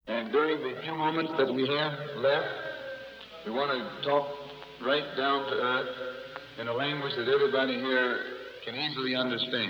And during the few moments that we have left, we want to talk right down to earth in a language that everybody here can easily understand.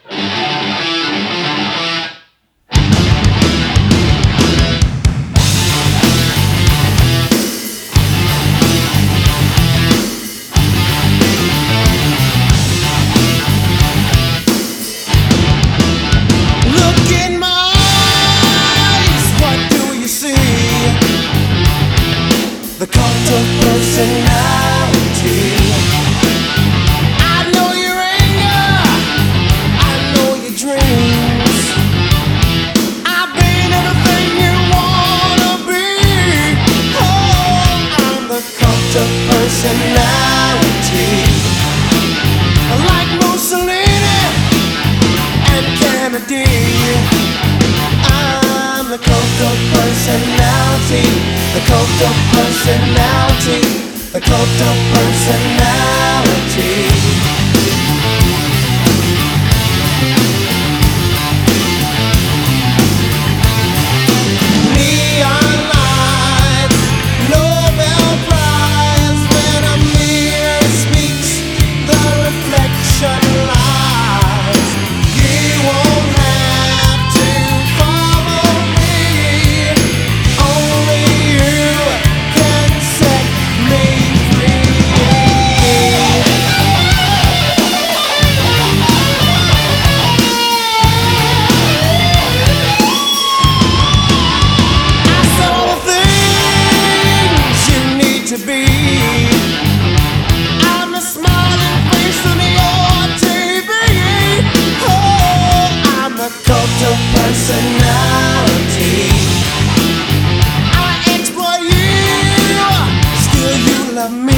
The cult of personality. I know your anger, I know your dreams. I've been everything you wanna be. Oh, I'm the cult of personality. Like Mussolini and Kennedy, I'm the cult of personality. The cult of personality, the cult of personality. Neon lights, Nobel Prize. When a mirror speaks, the reflection lies. You won't have to follow me. Only to be. I'm the smiling face on your TV. Oh, I'm the cult of personality. I exploit you, still you love me.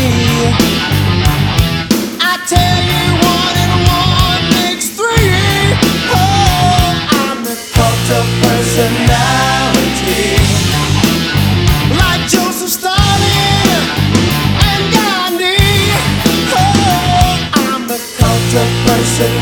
I tell you 1 and 1 makes 3. Oh, I'm the cult of personality. Like Joseph Stalin and Gandhi, oh, I'm the cult of personality.